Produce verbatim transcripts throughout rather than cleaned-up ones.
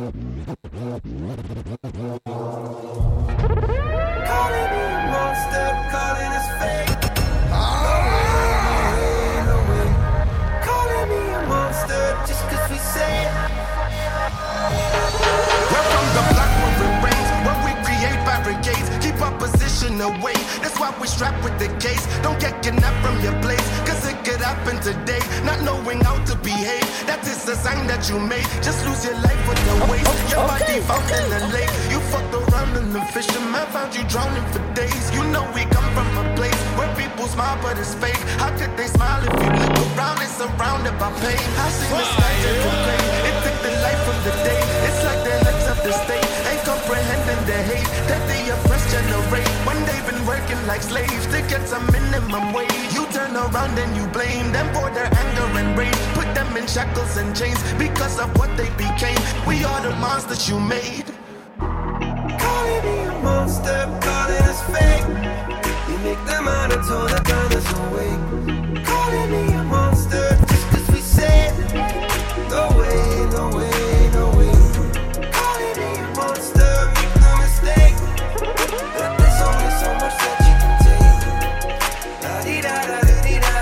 Calling me a monster, calling us fake. Calling me a monster just cause we say it. We're from the block where it rains, where we create barricades, keep our position away. That's why we strap with the case. Don't get kidnapped from your place, cause it could happen today. Not knowing how to behave, that is the sign that you made. Just lose your life with the waste. Your body found in the lake. You fucked around and the fisherman found you drowning for days. You know we come from a place where people smile but it's fake. How could they smile if you look around and surrounded by pain? I seen the skies and complain. It took the life from the day. It's like the legs of the state ain't comprehending the hate that the oppressed generate. When they've been working like slaves to get some minimum wage, you turn around and you blame them for their anger and rage. Put them in shackles and chains because of what they became. We are the monsters you made. Calling me a monster, calling us fake. You make them out and told the gunners awake. Calling me a monster just cause we said no way, no way, no way. Calling me a monster, make no mistake. There's only so much that you can take. La-dee-da-da-dee-da.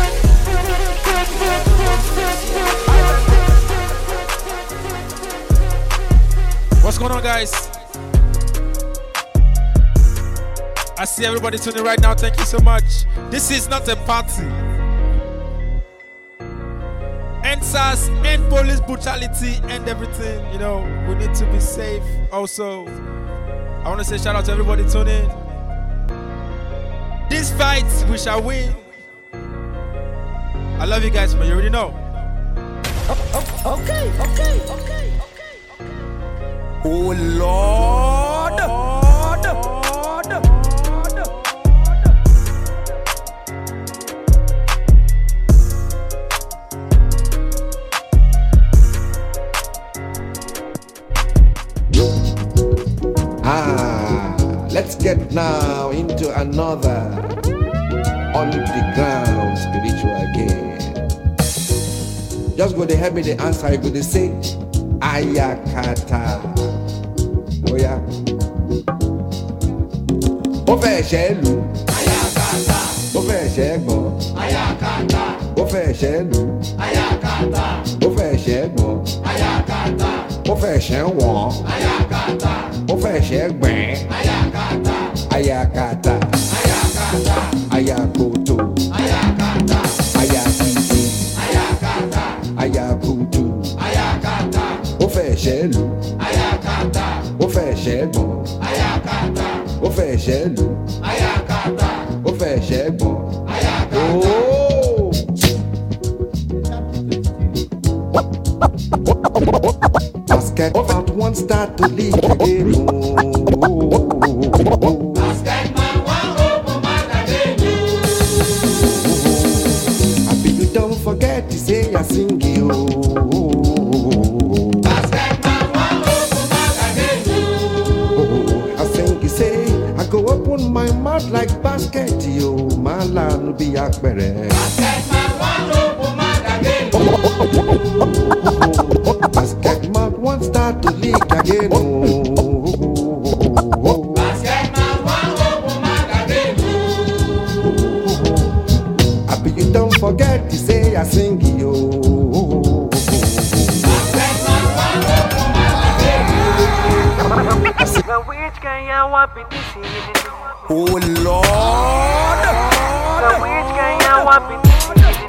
What's going on, guys? I see everybody tuning right now. Thank you so much. This is not a party. End S A S, end police brutality, end everything. You know, we need to be safe. Also, I want to say shout out to everybody tuning. This fight, we shall win. I love you guys, man. You already know. Okay, okay, okay, okay. Oh Lord. Lord. Ah, let's get now into another on the ground spiritual game. Just go to help me the answer. You go to say Ayakata. Oh yeah. Ó fẹ́ ṣe lù. Ayakata. Ó fẹ́ ṣe gbọ́n. Ayakata. Ó fẹ́ ṣe lù. Ayakata. Ó fẹ́ ṣe gbọ́n. Ayakata. Ó fẹ́ ṣe wọ̀n. Ayakata. Ó fẹ́ ṣe gbẹ̀n. Ayakata. Ayakata. Ayakata. Ayakoto. Ayakata. Ayakiti. Ayakata. Ayakutu. Ayakata. Ó fẹ́ ṣe lù. Ayakata. Ó fẹ́ ṣe gbọ́n. Ayakata. Ó fẹ́ ṣe lù. Ayakata. Ó fẹ́ ṣe gbọ́n. Ayakata. Oh! Basket out one start to leak again. Oh. Basket man one open man again. Happy you don't forget to say I sing you. Basket man one open man again. I sing you say I go open my mouth like basket yo. My land be akbere. Basket man one open man again. Basket mouth one start to leak again. Basket man one open man again. Happy you don't forget to say I sing you. Basket man one open man again. Now which can you want me this year? Oh Lord. Now which can you want me this year?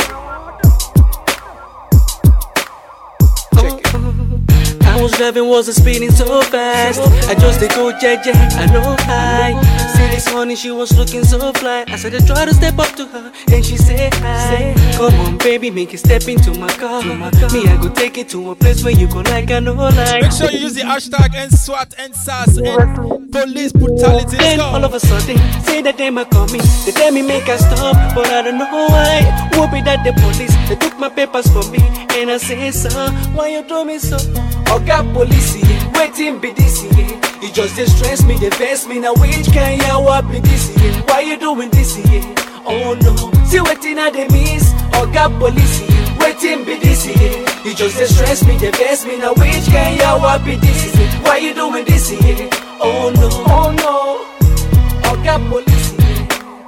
I was driving, wasn't speeding so fast. I just did go jet jet, I know high. See this honey, she was looking so fly. I said I try to step up to her, and she said hi. Come on, baby, make it step into my car. Me, I go take it to a place where you go like I know like. Make sure you use the hashtag End SWAT, End S A S, End police brutality. Then all of a sudden, say that they might call me. They tell me make I stop, but I don't know why. Whoop it at the police, they took my papers from me, and I say, sir, why you do me so? Oga police, yeah, waiting be this year. You just distress me, they vex me. Now which can you what be this year? Why you doing this year? Oh no, see waiting at the miss. Oga police, yeah, waiting be this here. You just dey stress me, dey vex me. Now which can ya what be this here? Why you doing this here? Oh no, oh no, Oga Police here.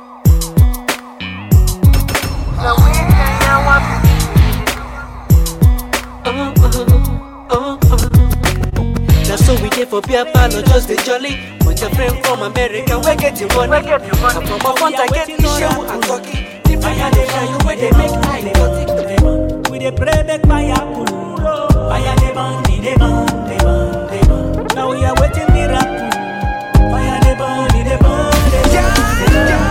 Now which can ya what be this here? Oh oh oh oh. Now so we dey for beer parlor, just the jolly. With a friend from America, we get you money. I'm from a front, I get the show and talking. Fire they show you where they make high, they got it. We dey pray make fire pull. Fire they burn, they burn, they burn, they burn. Now we are waiting miracle. Fire they burn, they burn, they burn, they burn.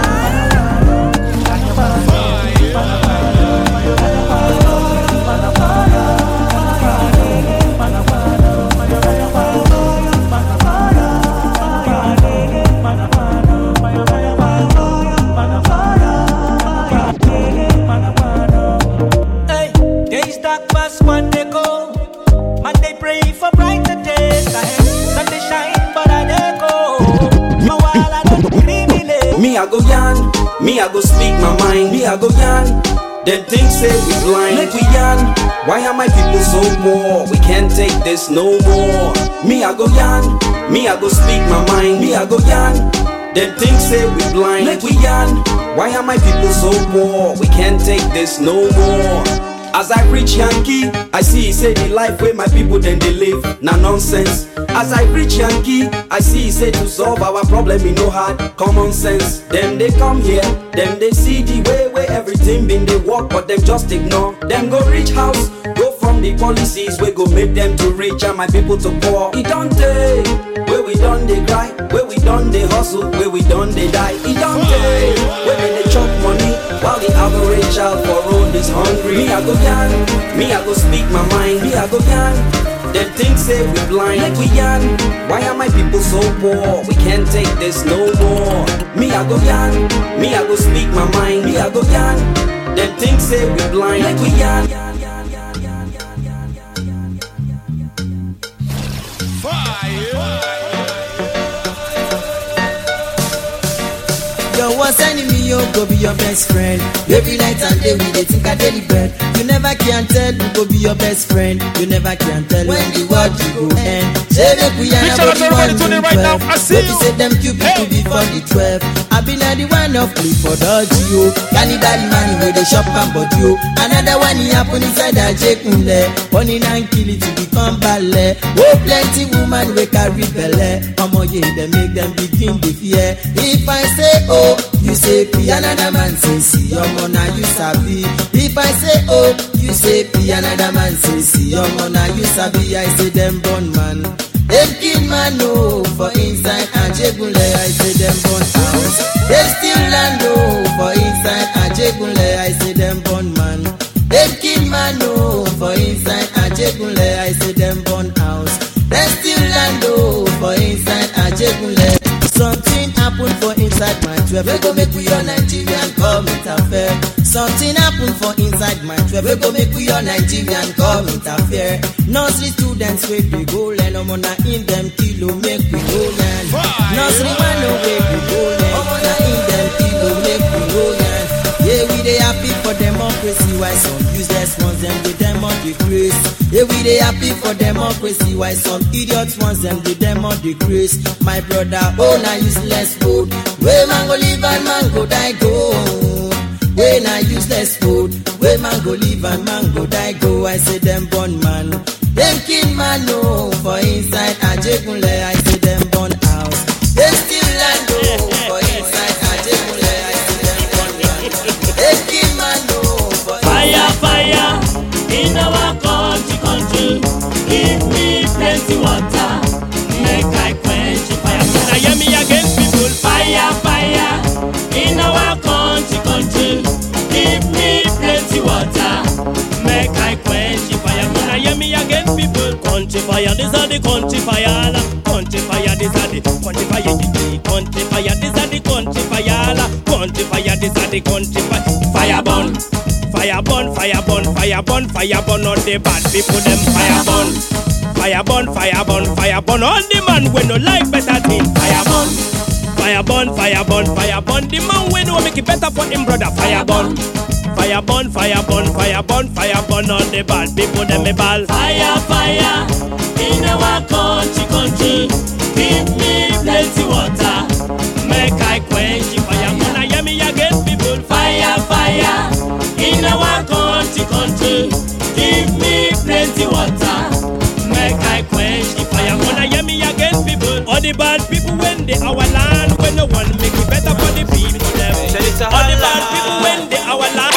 When they go, man they pray for brighter days ahead. Sun they shine, but I they go. No while I don't criminate. Me I go yarn, me I go speak my mind. Me I go yarn. Them things say we blind. Make we yarn. Why are my people so poor? We can't take this no more. Me I go yarn, me I go speak my mind. Me I go yarn. Them things say we blind. Make we yarn. Why are my people so poor? We can't take this no more. As I reach Yankee, I see he say the life where my people then they live, na nonsense. As I reach Yankee, I see he say to solve our problem in no hard common sense. Them they come here, them they see the way where everything been they work, but them just ignore. Them go reach house, go from the policies where go make them to rich and my people to poor. It don't take, where we done they cry, where we done they hustle, where we done they die. It don't take, where they chop money, while the average child for road is hungry. Me I go yarn, me I go speak my mind. Me I go yarn, them things say we blind. Like we yarn, why are my people so poor? We can't take this no more. Me I go yarn, me I go speak my mind. Me I go yarn, them things say we blind. Like we yarn. Your worst enemy, you go be your best friend. Every night and day we dey think I daily bread. You never can tell who go be your best friend. You never can tell when the world you go end. Say make we yarn about the one who twelve. But you say them cupid to be for the twelve. I be not the one of play for dodgy you. Cannibal money where they shop and but you. Another one he happen inside a jekunle. Money and kill it to become ballet. Oh plenty woman we carry belle. Omo ye they make them begin to fear. If I say oh, you say P, another man say see, omo na you sabi. If I say oh, you say P, another man say see, omo na you sabi. I say them born man, them kill man no for inside Ajegunle. I say them born house, they still land no for inside Ajegunle. I say them born man, them kill man no for inside Ajegunle. I say them born house, they still land no for inside Ajegunle. Something happened for inside my twelve. We go make we all Nigerian come interfere. Something happened for inside my twelve. We go make we all Nigerian come interfere. Nursery students where they go learn. Omo na in them kilo make we go learn. Nursery man no way we go learn. Omo na in them kilo make we go learn. Yeah, we dey happy for democracy. Why some useless ones them dey demo decrease. Yeah, we dey happy for democracy. Why some idiots ones them dey demo decrease. My brother, oh na useless food. Where man go live and man go die go. Where na useless food. Where man go live and man go die go. I say them born man, them kill man no for inside Ajegunle. I say them born house, they still land no for inside Ajegunle. I say them born man, they kill man no for fire, fire in our country, country. Give me plenty water, make I quench the fire. Now hear me again, people. Fire, fire in our country, country. Give me plenty water, make I quench the fire. Now hear me again, people. Country fire, this are the country fire. Country fire, this are the country fire. Country fire, this are the country fire. Country fire, this are the country fire. Fire burn, fire burn, fire burn, fire burn, fire burn. All the bad people, them fire burn. Fire burn, fire burn, fire burn. All the man when no like better thing. Fire burn, fire burn, fire burn, fire burn. The man we know make it better for him brother. Fire burn, fire burn, fire burn, fire burn, fire burn on the bad people them me ball. Fire, fire in our country, country. Give me plenty water, make I quench the fire. Wanna hear me again, people? Fire, fire in our country, country. Give me plenty water, make I quench the fire. Wanna hear me again, people? All the bad people when they our land, when no one make it better for the people them. All the bad people when they our land.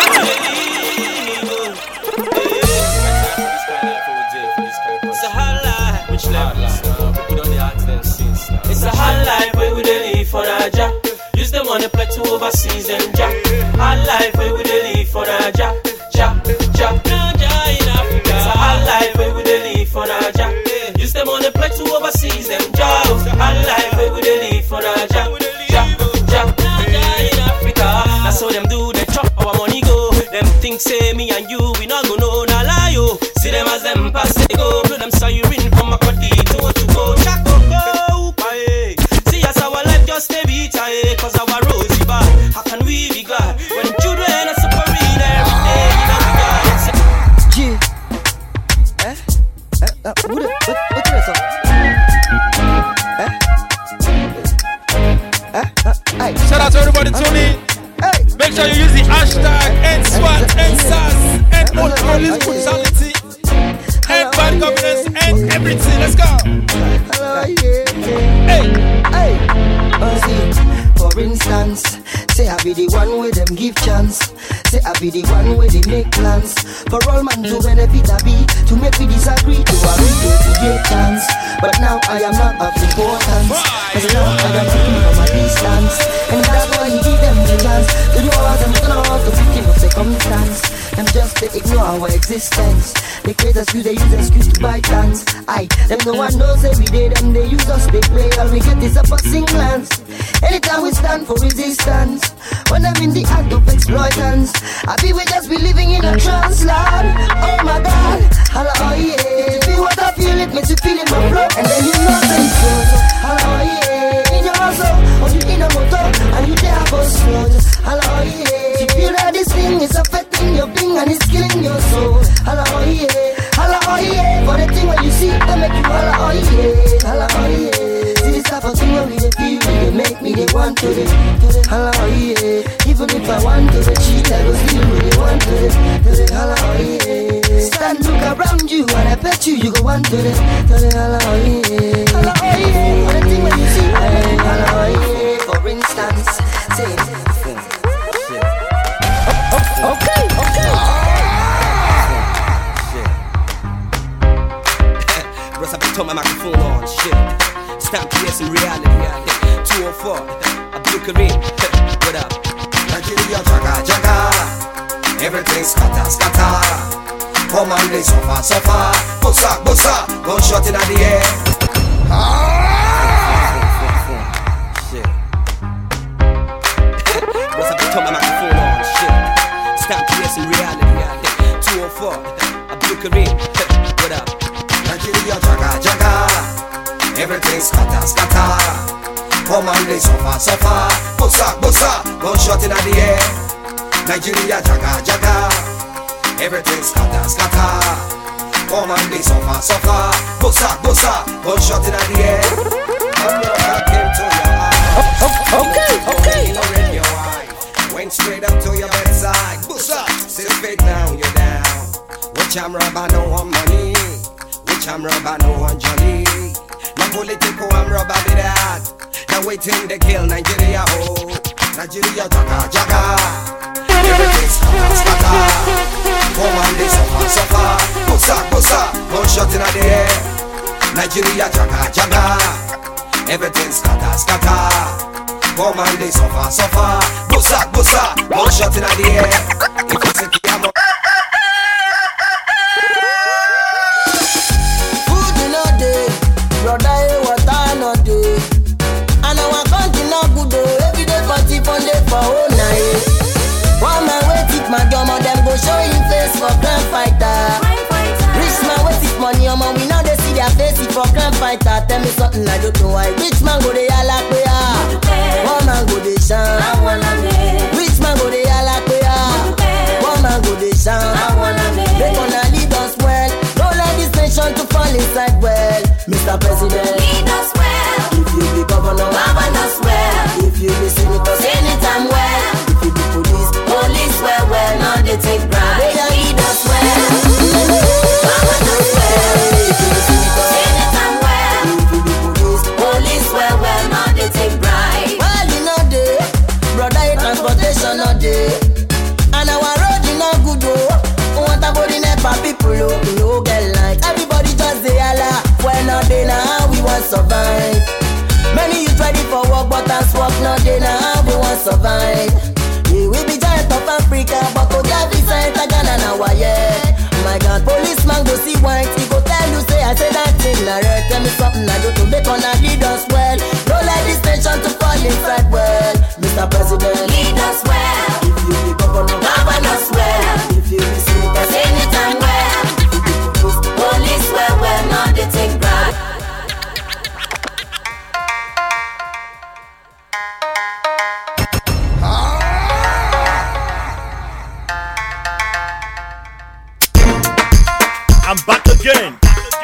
It's a hard life. Which level? People don't ask them since now. It's a hard life where we dey live for Naija. Use the money play to overseas them ja. Hard life where we dey live for Naija. Ja, ja, Naija in Africa. It's a hard life where we dey live for Naija. Use the money play to overseas them ja. Hard life where we dey live for Naija. Ja, ja, Naija in Africa. That's how them do. They chop our money go. Them think say me and you we not go know na lie yo. See them as them pass they go. Blow them siren from a body to what to go. Chaco go, pae. See as our life just stay beat aye. Cause our roads is bad. How can we be glad when children are suffering every day? Now we got it. G. Eh? Eh? Uh, what? What? What's that song? Eh? Eh? Uh, hey. Shout out to everybody tuning. Hey. Make sure you use the hashtag N SWAT, N SARS, N Police Brutality, N Bad Governance, and everything. Let's go. Hello, yeah, yeah. Hey, hey. Uh, see, for instance, say I be the one where them give chance. Say I be the one where they make plans. For all man to benefit I be, to make me disagree, to agree to get chance. But now I am not of importance, cause now I am looking from a distance. And that's why he give them the chance to do all them know to victim of circumstance. Them just they ignore our existence. They create excuse, they use excuse to buy plans. Aye, them no one knows every day, them they use us, they play. All we get is a passing glance. Anytime we stand for resistance, when I'm in the act of exploitance, I be we just be living in a trance land. Oh my God, hello, oh yeah. To feel what I feel, it makes you feel in my flow. And then you know that it's so, so hello, oh yeah. In your hustle, or you in a motor, and you there for slow. Just hello, oh yeah. You feel that this thing is affecting your being and it's killing your soul. Hello, oh yeah. Hello, oh yeah. For the thing when you see, they make you hello, oh yeah. Hello, oh yeah. See this type of thing when we they feel, they make me they want to the, to the hello, oh yeah. Even if I want to the cheat, I go still really want to the, to the hello, oh yeah. Stand look around you and I bet you you go want to the, to the hello, oh yeah. Hello, oh yeah. For the thing when you see, hello, oh yeah. For instance, say okay, okay. Russ, I turn my microphone on, shit. It's time to hear some reality. two oh four, Abdul Karim, what up? Nigeria, jaga, jaga. Everything scatter, scatter. Come on, they suffer, suffer. Bossa, bossa, gunshot in the air. Shit. Russ, I turn my microphone on, shit. It's time to hear some reality. two oh four, Abdul Karim, what up? Nigeria, jaga, jaga. Everything scatter, scatter. Come on, they suffer, suffer. Bossa, bossa, gunshot in the air. Nigeria, jaga, jaga. Everything scatter, scatter. Come on, they suffer, suffer. Bossa, bossa, gunshot in the air. I'm your back into your eye. Okay, okay. In a radio eye. Went straight up to your bedside. Bossa, sit fake now, you're down. Which I'm rubber, no one money. Which I'm rubber, no one jolly. No political, I'm rubber with that. Now waiting to kill Nigeria, oh. Nigeria, jaga, jaga. Everything scatter, scatter. Come on, they suffer, suffer. Bossa, bossa, gunshot in the air. Nigeria, jaga, jaga. Everything scatter, scatter. Come on, they suffer, suffer. Bossa, bossa, gunshot in the air. If it's a piano. Food in a day, brother, what I know day. And our country not good though. Every day party fun day for all night. One man wait it, my drummer, them go show him face for crime fighter. Rich man wait it, money, um, we now they see their face it for crime fighter. Tell me something I don't know why. Rich man go they all like we are. Mister President, lead us well. If you be governor, govern us well. If you be senator, senator well. If you be police, police well well. Now they take pride. They lead us well. Govern us well. If you be senator, senator well. If you be police, police well well. Now they take pride. Well, you know day, brother, transportation all day, and our road is not good oh. Want a body nepa people oh, we no get light. Everybody just say Allah. When not day now we want survive. Many youth ready for work, but as work not day now we want survive. We will be giant of Africa, but to get visa enter Ghana now yeah. My God, policeman go see white, he go tell you say I say that thing na right. Tell me something I do to make on a lead us well. Don't let this nation to fall inside well. Mister President, lead us well. If you be governor, govern us well. If you be senator, senator well. Police well well. Now they take pride. I'm back again.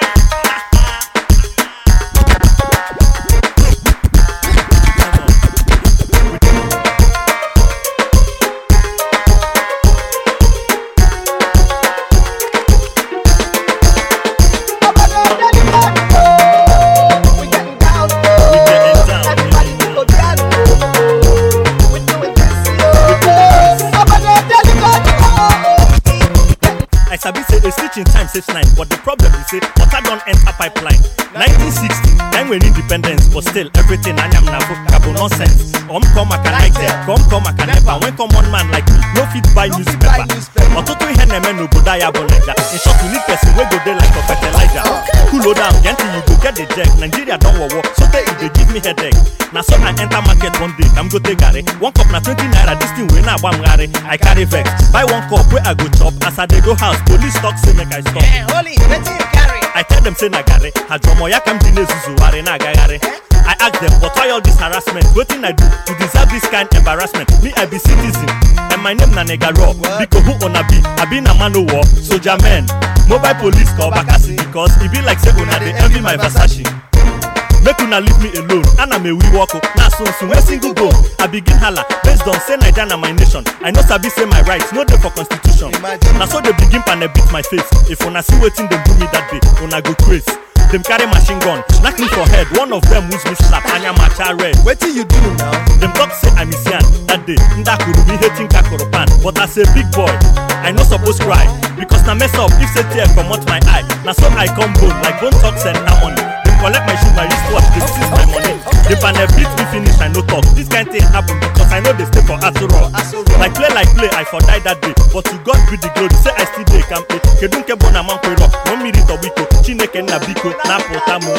I sabi say a stitch in time saves nine, but the problem is say water don't enter pipeline. nineteen sixty, time when independence, but still everything I am now cabo nonsense. Come come I can like that, come come I can never. When come one man like me, no fit buy newspaper. But to three hen men no go die abolega. In short, we need person we go there like a fertilizer. Cool down, gentle you go get the jack. Nigeria don't war war, so they they give me headache. Now so I enter market one day, I'm go take gare. One cup na twenty naira, this thing we na bam gare. I carry vex, buy one cup where I go chop. As I dey go house, police talk say make I stop. Hey, holy, let's see you carry. I tell them say na gare, hajomo ya kam dine zuzu ware na gare. I ask them, but why all this harassment? What thing I do to deserve this kind of embarrassment? Me, I be citizen, and my name na nigga raw. Because who on a be? I be na man o war, soldier man, mobile police call Bakasi because it be like say una dey envy my Versace. Make una leave me alone, and I'm a wee walk. Now so soon, when single go, I begin holla based on say Naija na my nation. I know sabi say my rights, no dey for constitution. Now so they begin pan beat my face. If una see wetin dem do me that day, una go crazy. Them carry machine gun, knock me for head. One of them who's me slap, anya macha red. What do you do now? Them talk say I'm Isian. That day, Ndakuru me hating Kakoropan. But as a big boy, I no suppose cry. Because na mess up if say tear come out my eye. Now so I come bone, like bone talk send harmony. Them collect my shoe, my wristwatch, they seize my money. They panel beat me finish, I no talk. This kind thing happen because I know they stay for Asuro. Like play like play, I for die that day. But to God be the glory, say I still dey kampe. Kedunke bona man kwero, no mirito biko. Chineke na biko. Na potamo.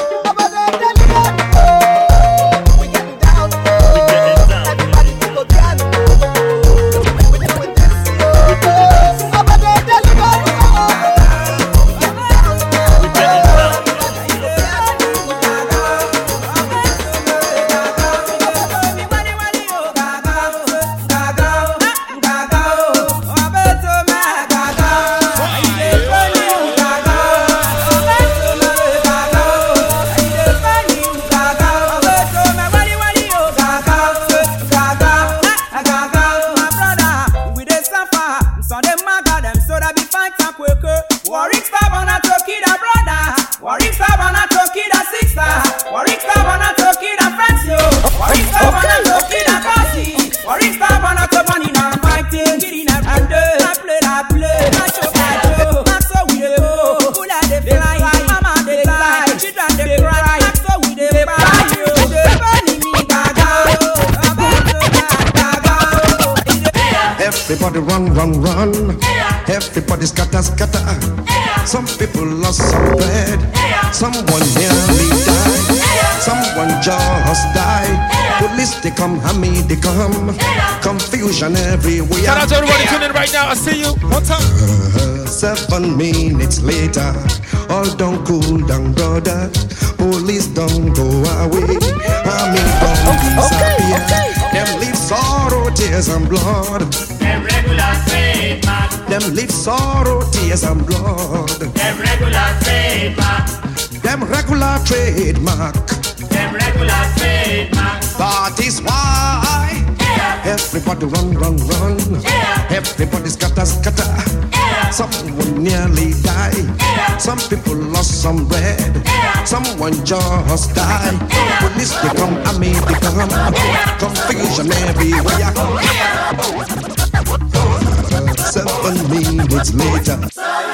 We getting down, we getting down. Everybody go down. Everybody run, run, run. Yeah. Everybody scatter, scatter. Yeah. Some people lost some bed. Yeah. Someone nearly died. Yeah. Someone just died. Yeah. Police they come, hammy they come. Yeah. Confusion everywhere. Shout out to everybody tuning in right now. I see you. One time. Uh, seven minutes later, all don't cool down, brother. Police don't go away. I mean, don't disappear. Okay, okay. Them leave sorrow, tears and blood. Them regular trademark. Them leave sorrow, tears and blood. Them regular trademark. them regular trademark. Them regular trademark. That is why yeah. everybody run, run, run. Yeah. Everybody scatter, scatter. Yeah. Someone nearly die. Yeah. Some people lost some bread. Yeah. Someone just died. Yeah. Police they come, I mean they come. Yeah. Confusion everywhere. Yeah. Seven minutes later.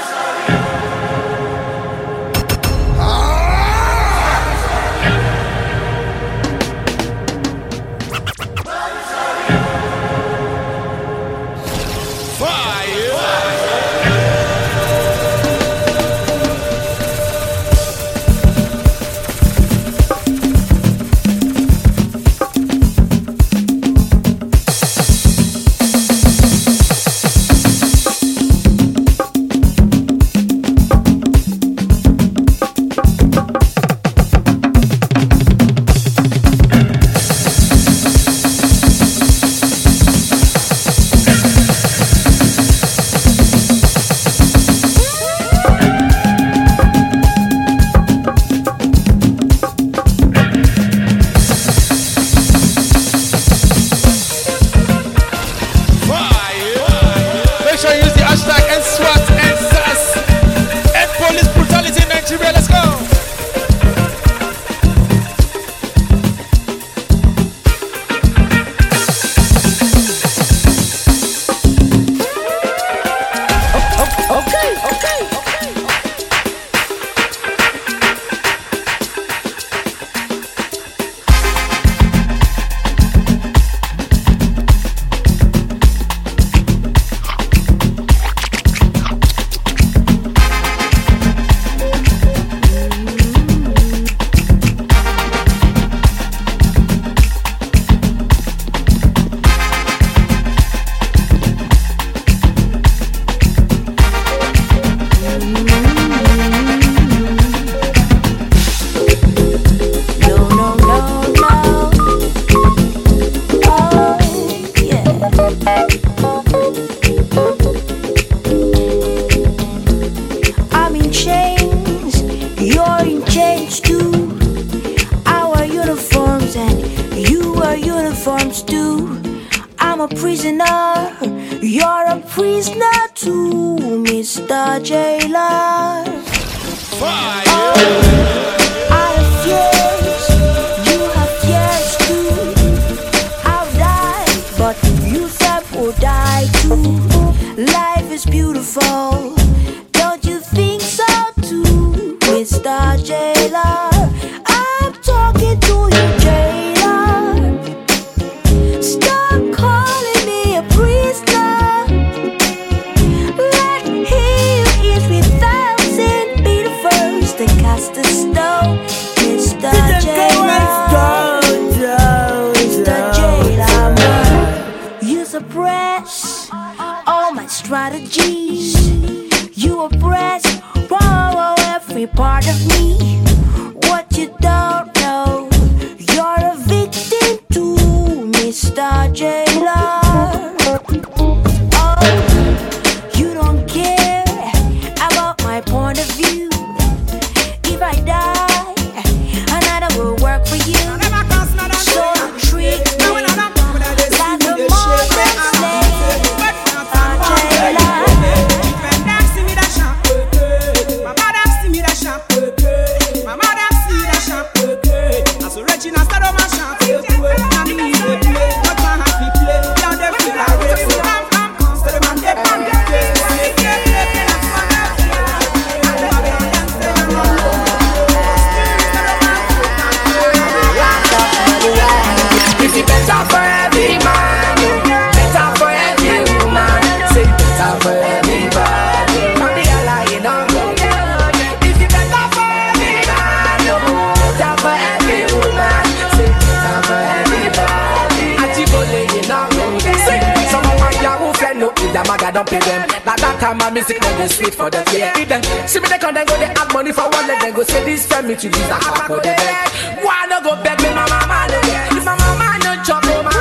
Music never sweet for them, yeah. Them see me they come, then go they add money for one leg, then go say this friend me to use that back for the bag. Why no go beg me, my mama no get. If my mama no chop me, my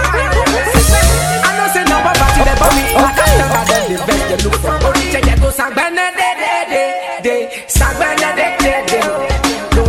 I know say no poverty they buy me. Like I never done the best they look for. Only check they go sang bene de de de de, sang bene de de de. No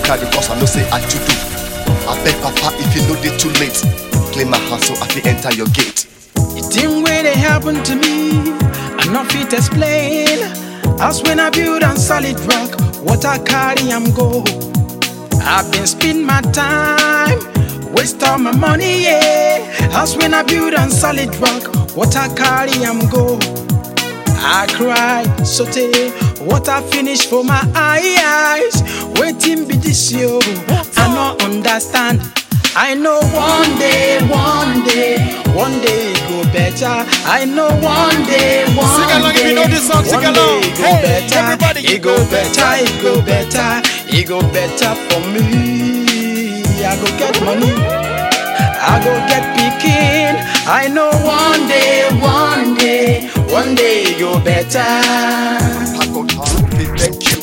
carry cause I know say I too do. I beg Papa if you know they too late. Claim my house so I can enter your gate. The thing where they happen to me, I not fit explain. As when I build on solid rock, what I carry I'm go. I've been spending my time, waste all my money, yeah. As when I build on solid rock, what I carry I'm go. I cry, saute, what I finish for my eyes. Waiting be this yo, I no understand. I know one day, one day, one day it go better. I know one day, one sing along day, if you know this song, sing one along. day it go Hey, better. everybody, It go better, it go better, it go better for me. I go get money, I go get picking. I know one day, one day, one day it go better. Pack out hard, they thank you.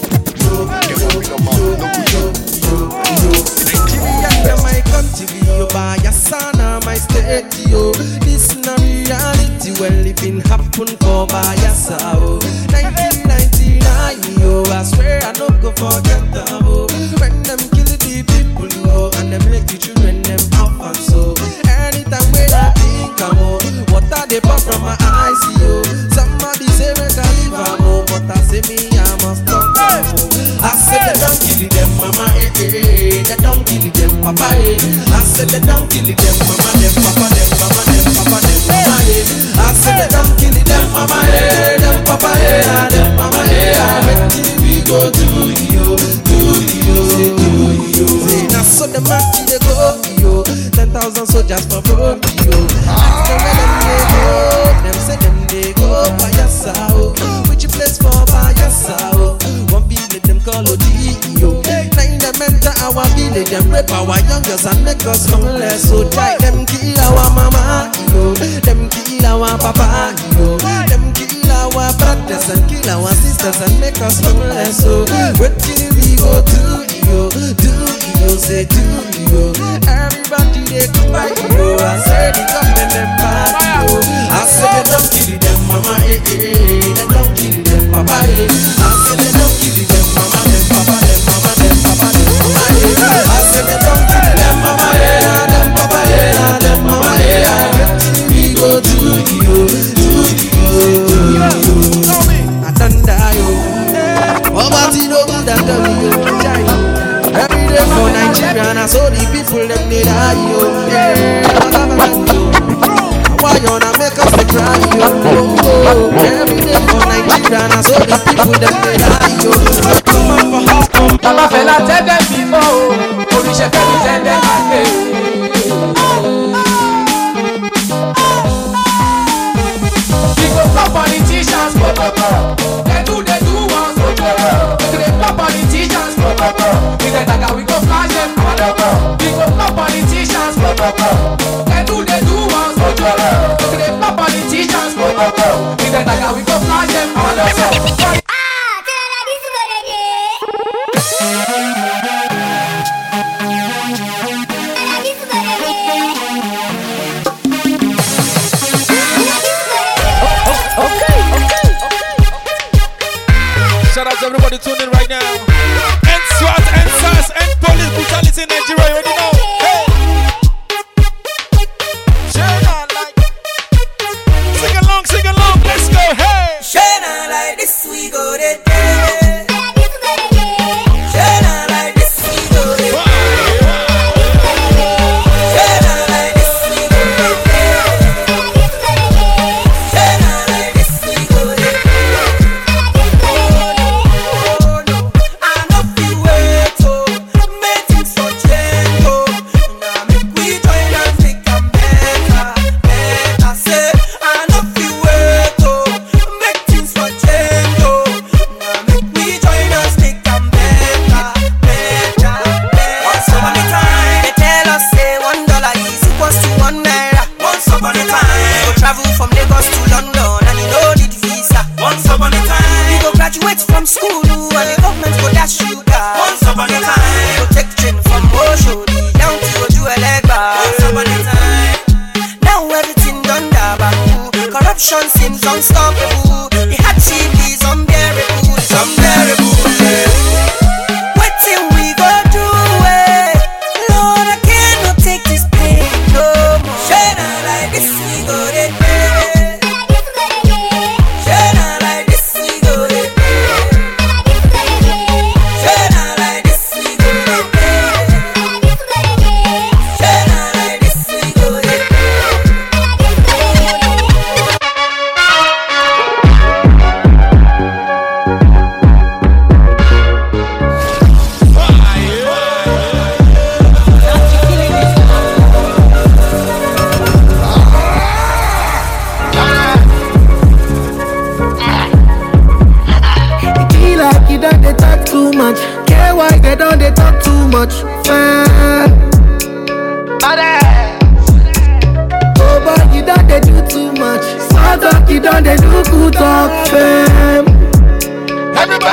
Nigeria, my country, oh, by your son, my state, yo. This na reality, well, it been happen for by your son. nineteen ninety-nine, yo, I swear I no go forget them, oh. When them kill the people, oh, and them make the children them orphans, so anytime when I think I'm, oh, what are they pop from my eyes, yo. Somebody say make I leave, I'm, oh, but I say me, I must talk, oh. I said they don't kill them, mama, eh, eh, eh. They don't kill them, papa, eh. I said they don't kill them, mama, them, papa, them, mama, them, papa, them, mama, eh. I said they don't kill them, mama, eh. Them, papa, eh. Them, mama, eh. When we go to you, to you, to you. Now so the man they go, yo. Ten thousand soldiers for road, yo. Ask them where them they go. Them say them they go by your side. Which place for by your side? One village them call Odio. Nine them enter our village, them rape our young girls and make us homeless. So die them kill our mama, yo. Them kill our papa, yo. Them kill our brothers and kill our sisters and make us homeless. So what till we go to yo, do yo, say do yo. Everybody they go by yo. I say the government them bad yo. I say they don't kill them mama, eh eh eh. They don't kill them papa eh. I say they don't kill them mama, them papa, them mama, them papa, them mama eh. I say they don't kill them mama eh, them papa eh, them mama eh. We go to you, to you, to you. I done die yo. Poverty no good at all yo. Every day for Nigeria, and I saw the people them they die yo. Why you wanna make us cry yo? Every day for Nigeria, and I saw the people them they die yo. Baba fella tell them before, Orisha tell me tell them again. We go for politicians, go go go. They do they do once, go go go. We go for politicians, go go go. We get that we go flash them, go go go. We go for politicians, go go go. They do they do once, go go go. We go for politicians, go go go. We get that we go flash them, go go go. Shout out to everybody tuning right now. And SWAT, and S A S, and police brutality in Nigeria, you already know. Hey! Shine on like. Sing along, sing along, let's go, hey! Shine on like this, we go to day. Shine on like this, we go to day. Shine on like this, we go to day. Shine on like this, we go to day.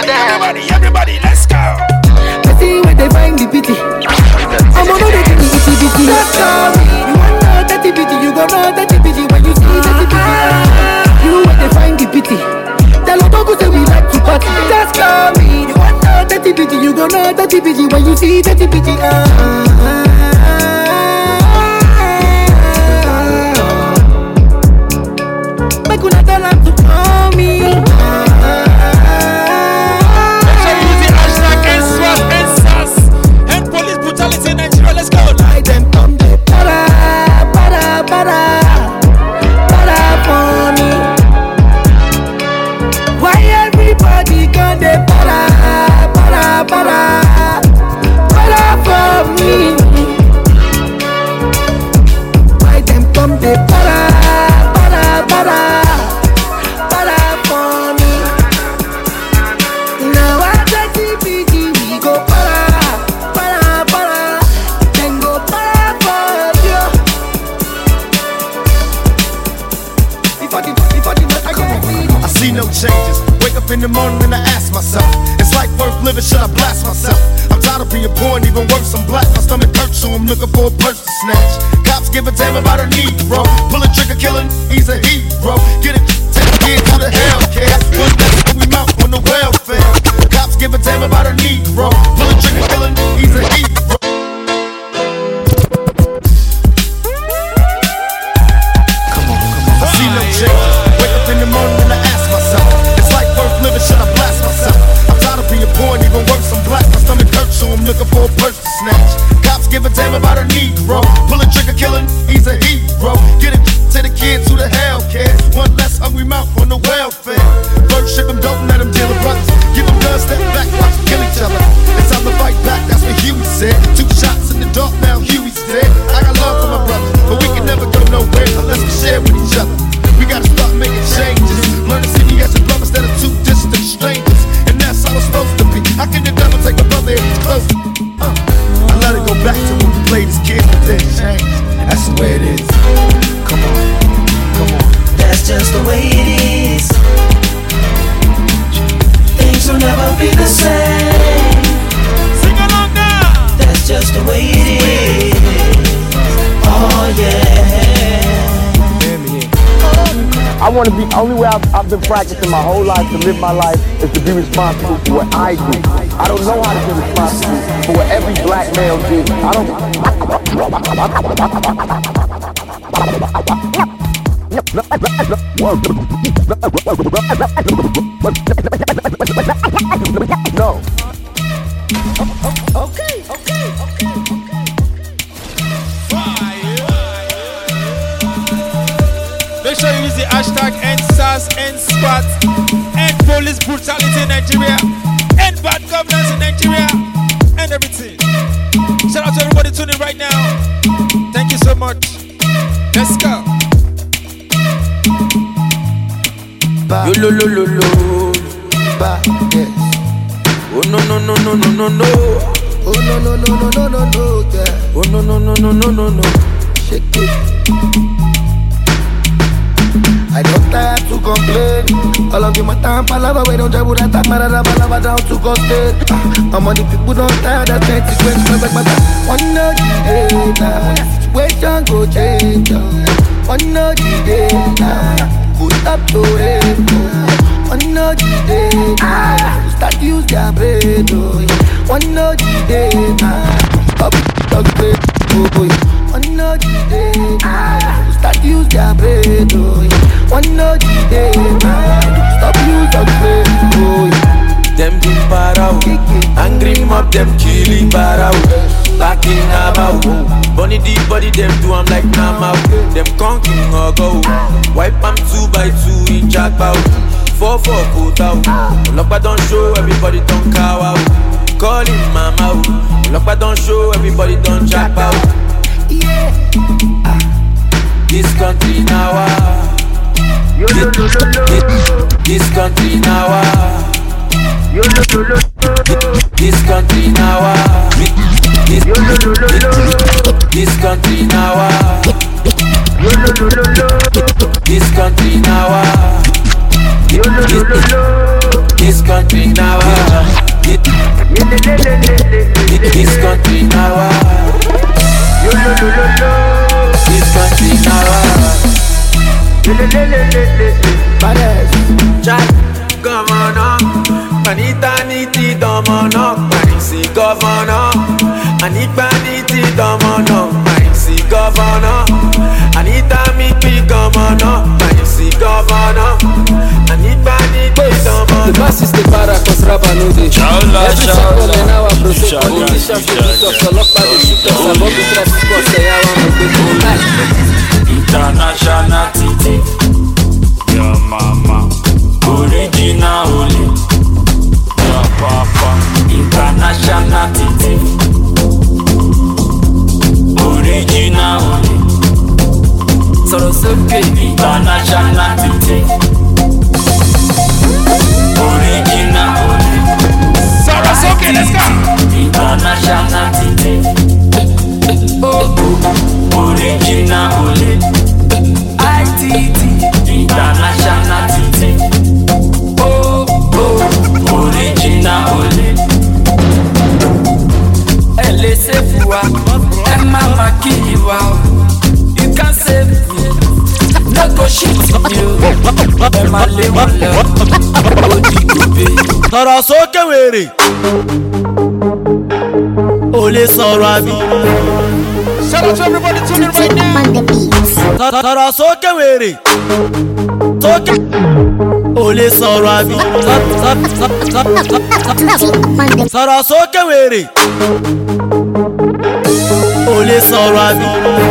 Everybody, everybody, let's go. I see where they find the pity. I'm on the pity, pity, pity. Just call me. You want know that the pity, you gon' know that the pity when you see that the pity. You where they find the pity. Tell them don't go say we like to party. Just call me. You want know that the pity, you gon' know that the pity when you see that the pity. Make una tell them to call me. Let's go. I them come de para, para, para, para for me. Why everybody come de para, para, para, para for me? Why them come de para, para, para, para for me? Now I got the P G, we go para. I see no changes. Wake up in the morning and I ask myself, it's like worth living, should I blast myself? I'm tired of being poor and even worse, I'm black. My stomach hurts, so I'm looking for a purse to snatch. Cops give a damn about a Negro. Pull a trigger, killing, he's a hero. Get it, take a kid to the Hellcat. One day when we mount on the welfare. Cops give a damn about a Negro. Pull a trigger, killing, he's a hero. I see no changes. Wake up in the morning and I ask myself, it's like worth living, should I blast myself? I'm tired of being poor and even worse, I'm black. My stomach hurts, so I'm looking for a purse to snatch. Cops give a damn about a Negro. Pull a trigger, killing, he's a hero. Get it to the kids who the Hellcat. One less hungry mouth on the welfare. First ship them, don't let them deal with brothers. Give them guns, step back, watch them kill each other. It's time to fight back, that's what Huey said. Two shots in the dark, now Huey's dead. I got love for my brothers, but we can never go nowhere unless we share with each other. We gotta start making changes. Learn to see me as a brother instead of two distant strangers. And that's how it's supposed to be. How can the devil take a brother if he's close? Uh, I let it go back to when we played as kids, but then change. That's the way it is. Come on, come on. That's just the way it is. Things will never be the same. Sing along now. That's just the way it is. Oh yeah. I want to be, only way I've, I've been practicing my whole life to live my life is to be responsible for what I do. I don't know how to be responsible for what every black male did. I don't. No. Okay, okay, okay, okay. Make sure you use the hashtag N S A S, N SPAT, End Police Brutality in Nigeria, End Bad Governance in Nigeria, and everything. Shout out to everybody tuning right now. Thank you so much. Let's go. Ba. Yo lo lo lo lo. Ba. Yes. Oh no no no no no no no. Oh no no no no no no no. Yeah. Oh no no no no no no no. Shake it. I don't tire to complain. All of you my time palava, we don't try with that time, marada palava down to coastal. I'm on the people don't tire, that's twenty twenty, but but one no day now, situation go change. One no day now, put up to it. One no day now, start use their brain. One no day now, up up it. One no day now, start use their brain. One no day now, stop use their brain. Them big barrow, angry mob, them killing barrow. Backing about, bunny deep body, them do I'm like Nama. Them conking or go, wipe them two by two in jack bow. Four four put out, look but don't show, everybody don't cow out. Call him mama, look but don't show, everybody don't jack out. Yeah. This country now, ah. this, this, this country now, ah. this country now, ah. this, this, this country now, ah. this country now, ah. this, This country now. This country now. This country now. Jack, governor, Panitaniti Domono, Panisi governor, Anipaniti Domono, Panisi governor, Anita Mipi governor, Panisi governor, Anipaniti Domono. The mass is the para Kosraba Nude. Every second an hour, protect politicians, the victors, the lock by the shooters, and all the traffic costs, they are on the international titi, your mama, original only, your papa, international titi, original only, so it's okay, international titi, original only, so it's okay, let's go, international titi, oh, original only. I T T international T T. Oh oh, original only. Elle est fou, elle m'a maquillé. You can save me, no go shit you. Elle m'a les malheurs, odi gobe. Tọrọ sókè wèrè, ó lè sọ̀rọ̀ àbí. Shout out to everybody tuning right now. Tọrọ sókè wèrè, sókè, ó lè sọ̀rọ̀ àbí. Tọrọ sókè wèrè, ó lè sọ̀rọ̀ àbí.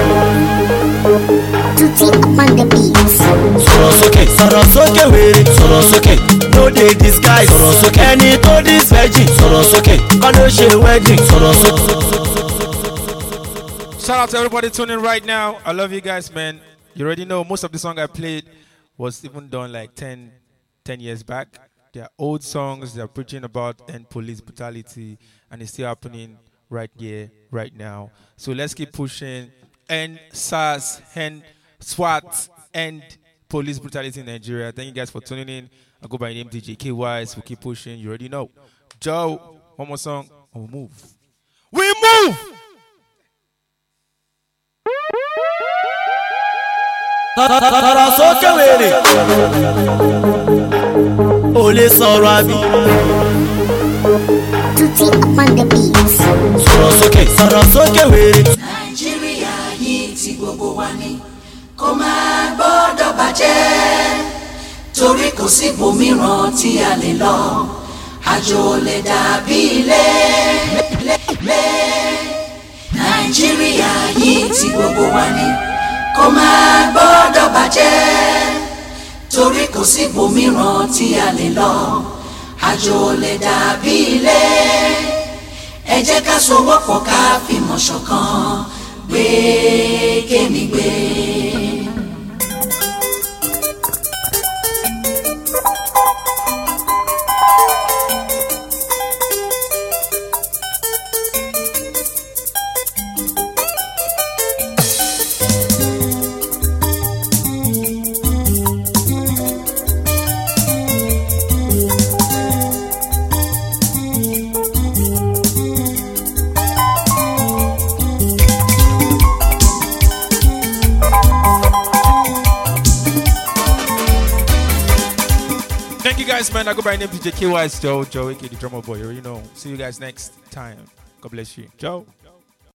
Sọ̀rọ̀ sókè, sọ̀rọ̀ sókè wèrè, sọ̀rọ̀ sókè. No dey disguise, sọ̀rọ̀ sókè. Ẹni tó dis virgin, sọ̀rọ̀ sókè. Kọ́ ló ṣe wedding, sọ̀rọ̀ sókè. Shout out to everybody tuning right now. I love you guys, man. You already know most of the song I played was even done like ten, ten years back. They're old songs. They're preaching about end police brutality, and it's still happening right here, right now. So let's keep pushing. End SARS, end SWAT, end police brutality in Nigeria. Thank you guys for tuning in. I go by the name D J K Wise. We keep pushing. You already know. Joe, one more song, and we'll move. We move! Tọrọ sókè wèrè, ó lè sọ̀rọ̀ àbí. Sọ̀rọ̀ sókè, sọ̀rọ̀ sókè wèrè. Nàìjíríà yìí tí gbogbo wa ní kó máa gbọ́dọ̀ bàjẹ́ torí kò sí ibòmíràn tí a lè lọ àjò lè dàbí ilé. Nàìjíríà yìí tí gbogbo wa ní kó máa gbọ́dọ̀ bàjẹ́ torí kò sí ibòmíràn tí a lè lọ àjò lè dàbí ilé. Ẹ jẹ́ ká sowọ́pọ̀ ká fìmọ̀ ṣọ̀kan gbé kémi gbé. Man, I go by the name D J K Wise, Joe, Joe, aka the drummer boy. You already know. See you guys next time. God bless you. Joe.